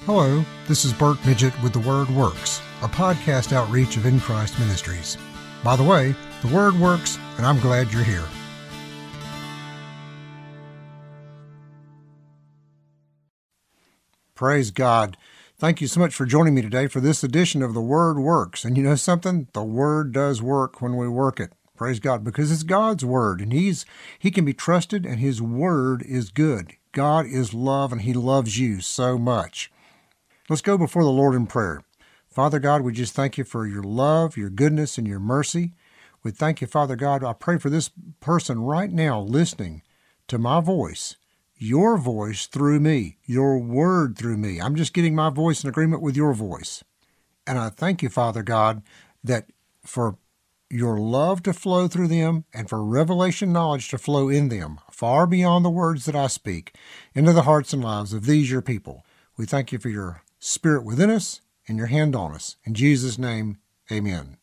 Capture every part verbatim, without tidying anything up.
Hello, this is Bert Midget with The Word Works, a podcast outreach of In Christ Ministries. By the way, The Word works, and I'm glad you're here. Praise God. Thank you so much for joining me today for this edition of The Word Works. And you know something? The Word does work when we work it. Praise God, because it's God's Word, and He's He can be trusted, and His Word is good. God is love, and He loves you so much. Let's go before the Lord in prayer. Father God, we just thank you for your love, your goodness, and your mercy. We thank you, Father God. I pray for this person right now listening to my voice, your voice through me, your word through me. I'm just getting my voice in agreement with your voice. And I thank you, Father God, that for your love to flow through them and for revelation knowledge to flow in them, far beyond the words that I speak, into the hearts and lives of these your people. We thank you for your Spirit within us and your hand on us. In Jesus' name, amen.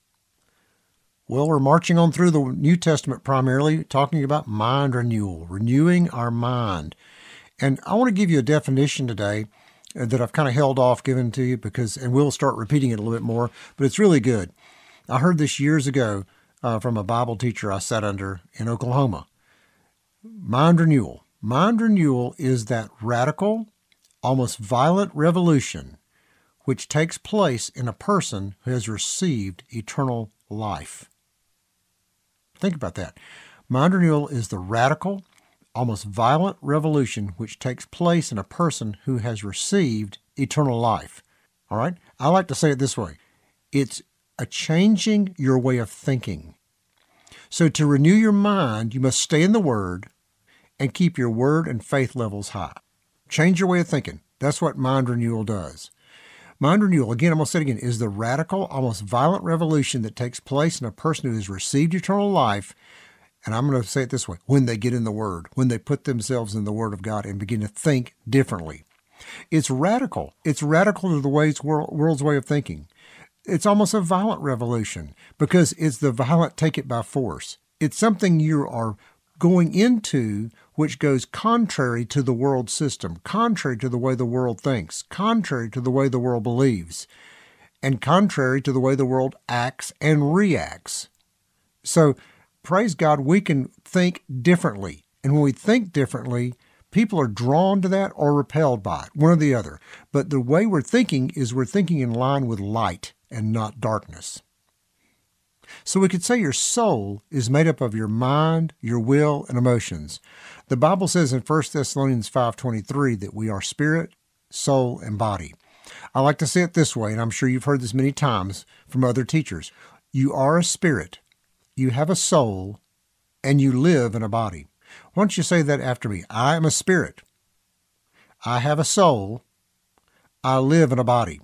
Well, we're marching on through the New Testament primarily, talking about mind renewal, renewing our mind. And I want to give you a definition today that I've kind of held off giving to you because, and we'll start repeating it a little bit more, but it's really good. I heard this years ago uh, from a Bible teacher I sat under in Oklahoma. Mind renewal. Mind renewal is that radical, almost violent revolution which takes place in a person who has received eternal life. Think about that. Mind renewal is the radical, almost violent revolution which takes place in a person who has received eternal life. All right? I like to say it this way. It's a changing your way of thinking. So to renew your mind, you must stay in the Word and keep your word and faith levels high. Change your way of thinking. That's what mind renewal does. Mind renewal, again, I'm going to say it again, is the radical, almost violent revolution that takes place in a person who has received eternal life. And I'm going to say it this way, when they get in the Word, when they put themselves in the Word of God and begin to think differently. It's radical. It's radical to the ways, world's way of thinking. It's almost a violent revolution because it's the violent take it by force. It's something you are going into which goes contrary to the world system, contrary to the way the world thinks, contrary to the way the world believes, and contrary to the way the world acts and reacts. So, praise God, we can think differently. And when we think differently, people are drawn to that or repelled by it, one or the other. But the way we're thinking is we're thinking in line with light and not darkness. So we could say your soul is made up of your mind, your will, and emotions. The Bible says in First Thessalonians five twenty-three that we are spirit, soul, and body. I like to say it this way, and I'm sure you've heard this many times from other teachers. You are a spirit, you have a soul, and you live in a body. Why don't you say that after me? I am a spirit. I have a soul. I live in a body.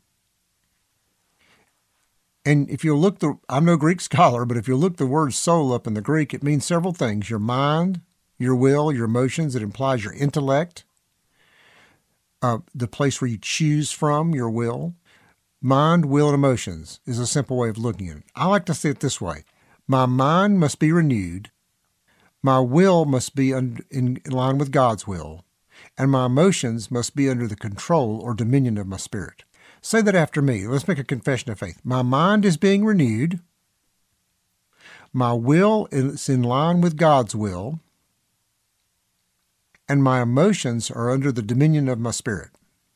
And if you look the, I'm no Greek scholar, but if you look the word soul up in the Greek, it means several things. Your mind, your will, your emotions. It implies your intellect, uh, the place where you choose from your will. Mind, will, and emotions is a simple way of looking at it. I like to say it this way. My mind must be renewed. My will must be in, in line with God's will. And my emotions must be under the control or dominion of my spirit. Say that after me. Let's make a confession of faith. My mind is being renewed. My will is in line with God's will. And my emotions are under the dominion of my spirit.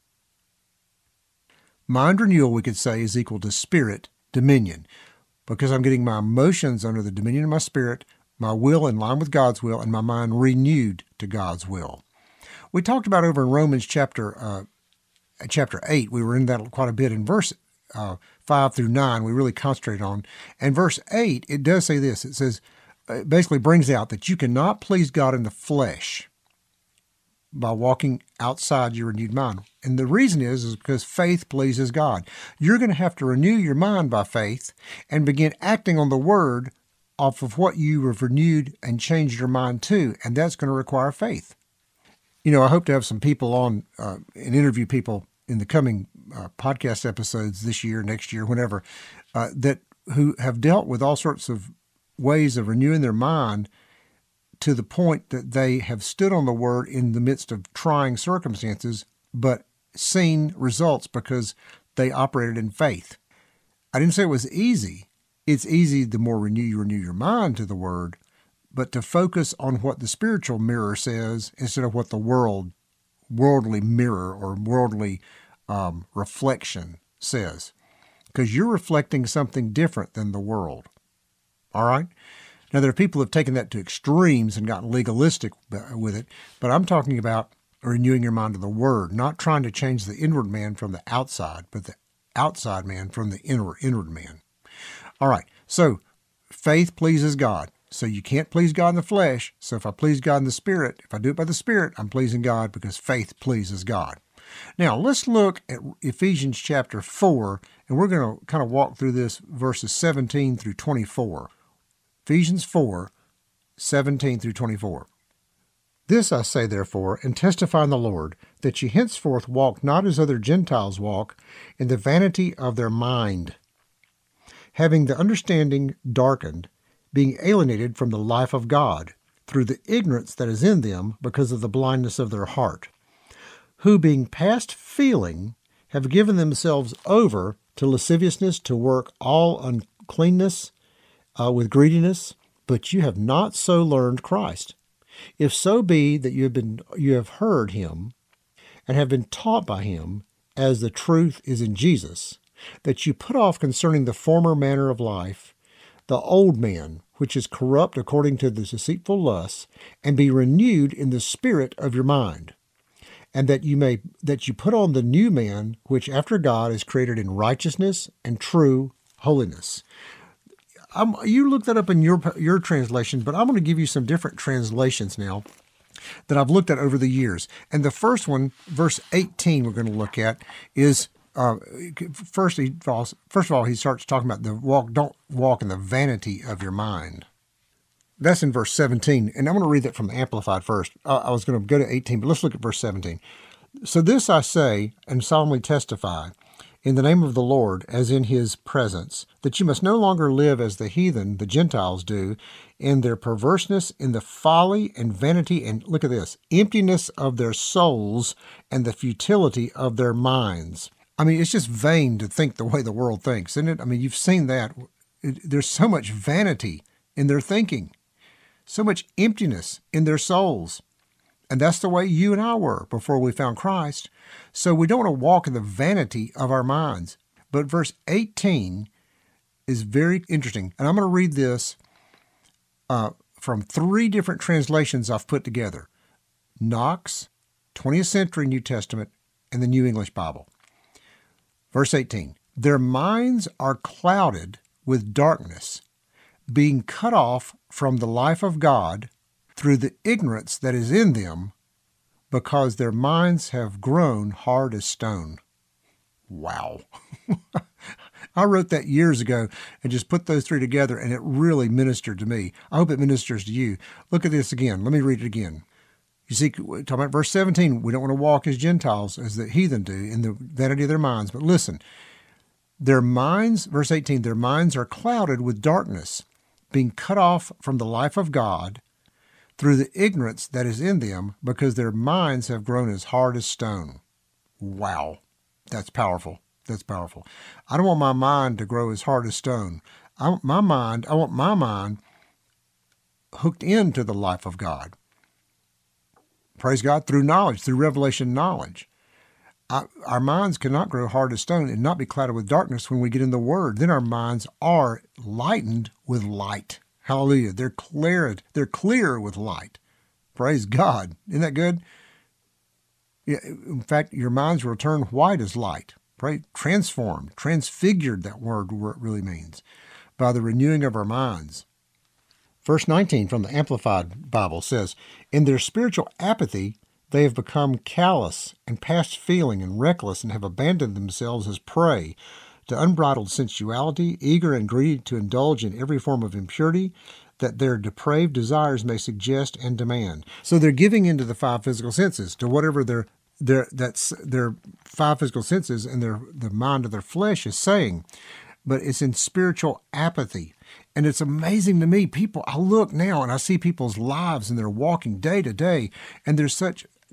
Mind renewal, we could say, is equal to spirit dominion. Because I'm getting my emotions under the dominion of my spirit, my will in line with God's will, and my mind renewed to God's will. We talked about over in Romans chapter uh, chapter eight, we were in that quite a bit. In verse uh, five through nine, we really concentrated on. And verse eight, it does say this. It says, it basically brings out that you cannot please God in the flesh by walking outside your renewed mind. And the reason is, is because faith pleases God. You're going to have to renew your mind by faith and begin acting on the Word off of what you have renewed and changed your mind to, and that's going to require faith. You know, I hope to have some people on uh, and interview people in the coming uh, podcast episodes this year, next year, whenever, uh, that who have dealt with all sorts of ways of renewing their mind to the point that they have stood on the Word in the midst of trying circumstances, but seen results because they operated in faith. I didn't say it was easy. It's easy the more renew you renew your mind to the Word, but to focus on what the spiritual mirror says instead of what the world, worldly mirror or worldly um, reflection says, because you're reflecting something different than the world. All right? Now, there are people who have taken that to extremes and gotten legalistic with it, but I'm talking about renewing your mind to the Word, not trying to change the inward man from the outside, but the outside man from the inward, inward man. All right, so faith pleases God. So you can't please God in the flesh. So if I please God in the Spirit, if I do it by the Spirit, I'm pleasing God because faith pleases God. Now, let's look at Ephesians chapter four, and we're going to kind of walk through this verses seventeen through twenty-four. Ephesians four, seventeen through twenty-four. This I say, therefore, and testify in the Lord, that ye henceforth walk not as other Gentiles walk, in the vanity of their mind, having the understanding darkened, being alienated from the life of God, through the ignorance that is in them, because of the blindness of their heart, who, being past feeling, have given themselves over to lasciviousness, to work all uncleanness uh, with greediness. But you have not so learned Christ. If so be that you have been you have heard him, and have been taught by him, as the truth is in Jesus, that you put off concerning the former manner of life, the old man, which is corrupt according to the deceitful lusts, and be renewed in the spirit of your mind, and that you may that you put on the new man, which after God is created in righteousness and true holiness. Um, you look that up in your your translation, but I'm going to give you some different translations now that I've looked at over the years. And the first one, verse eighteen, we're going to look at is uh, first. He falls, first of all, he starts talking about the walk. Don't walk in the vanity of your mind. That's in verse seventeen, and I'm going to read that from the Amplified first. Uh, I was going to go to eighteen, but let's look at verse seventeen. So this I say and solemnly testify, in the name of the Lord, as in his presence, that you must no longer live as the heathen, the Gentiles, do, in their perverseness, in the folly and vanity, and look at this, emptiness of their souls and the futility of their minds. I mean, it's just vain to think the way the world thinks, isn't it? I mean, you've seen that. It, there's so much vanity in their thinking, so much emptiness in their souls. And that's the way you and I were before we found Christ. So we don't want to walk in the vanity of our minds. But verse eighteen is very interesting. And I'm going to read this uh, from three different translations I've put together. Knox, twentieth century New Testament, and the New English Bible. Verse eighteen, their minds are clouded with darkness, being cut off from the life of God through the ignorance that is in them, because their minds have grown hard as stone. Wow. I wrote that years ago and just put those three together, and it really ministered to me. I hope it ministers to you. Look at this again. Let me read it again. You see, talking about verse seventeen, we don't want to walk as Gentiles, as the heathen do, in the vanity of their minds. But listen, their minds, verse eighteen, their minds are clouded with darkness, being cut off from the life of God through the ignorance that is in them, because their minds have grown as hard as stone. Wow. That's powerful. That's powerful. I don't want my mind to grow as hard as stone. I want my mind, I want my mind hooked into the life of God. Praise God, through knowledge, through revelation knowledge. I, our minds cannot grow hard as stone and not be clouded with darkness when we get in the Word. Then our minds are lightened with light. Hallelujah. They're clear, they're clear with light. Praise God. Isn't that good? Yeah, in fact, your minds will turn white as light. Right? Transformed, transfigured, that word really means, by the renewing of our minds. Verse nineteen from the Amplified Bible says, in their spiritual apathy, they have become callous and past feeling and reckless, and have abandoned themselves as prey to unbridled sensuality, eager and greedy to indulge in every form of impurity that their depraved desires may suggest and demand. So they're giving into the five physical senses, to whatever their their that's their five physical senses and their the mind of their flesh is saying. But it's in spiritual apathy. And it's amazing to me, people, I look now and I see people's lives and they're walking day to day, and there's such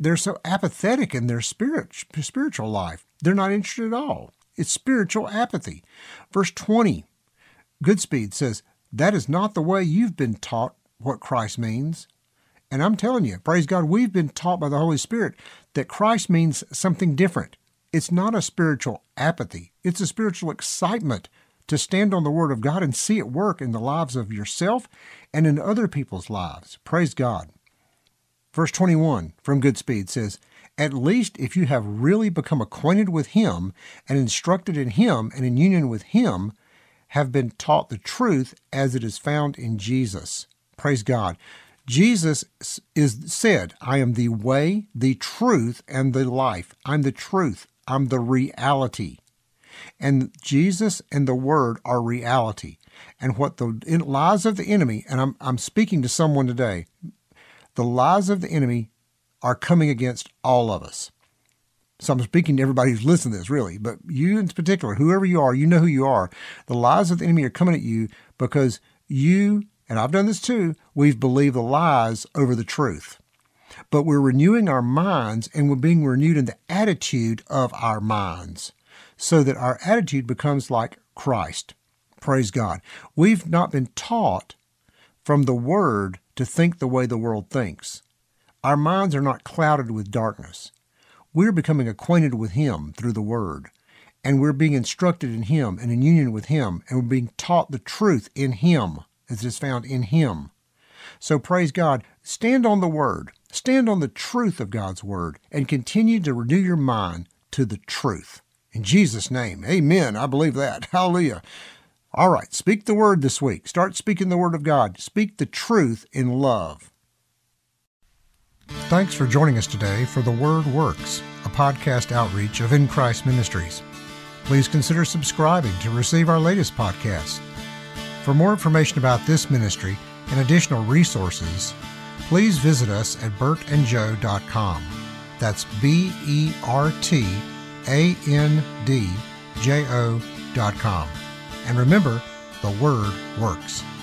they're so apathetic in their spirit, spiritual life. They're not interested at all. It's spiritual apathy. Verse twenty, Goodspeed says, that is not the way you've been taught what Christ means. And I'm telling you, praise God, we've been taught by the Holy Spirit that Christ means something different. It's not a spiritual apathy. It's a spiritual excitement to stand on the Word of God and see it work in the lives of yourself and in other people's lives. Praise God. Verse twenty-one from Goodspeed says, at least if you have really become acquainted with Him and instructed in Him and in union with Him, have been taught the truth as it is found in Jesus. Praise God. Jesus is said, I am the way, the truth, and the life. I'm the truth. I'm the reality. And Jesus and the Word are reality. And what the lies of the enemy, and I'm, I'm speaking to someone today, the lies of the enemy are coming against all of us. So I'm speaking to everybody who's listening to this, really, but you in particular, whoever you are, you know who you are. The lies of the enemy are coming at you because you, and I've done this too, we've believed the lies over the truth. But we're renewing our minds, and we're being renewed in the attitude of our minds so that our attitude becomes like Christ. Praise God. We've not been taught from the Word to think the way the world thinks. Our minds are not clouded with darkness. We're becoming acquainted with Him through the Word, and we're being instructed in Him and in union with Him, and we're being taught the truth in Him as it is found in Him. So praise God. Stand on the Word. Stand on the truth of God's Word and continue to renew your mind to the truth. In Jesus' name, amen. I believe that. Hallelujah. All right, speak the Word this week. Start speaking the Word of God. Speak the truth in love. Thanks for joining us today for The Word Works, a podcast outreach of In Christ Ministries. Please consider subscribing to receive our latest podcast. For more information about this ministry and additional resources, please visit us at bert and joe dot com. That's B E R T A N D J O dot com. And remember, the Word works.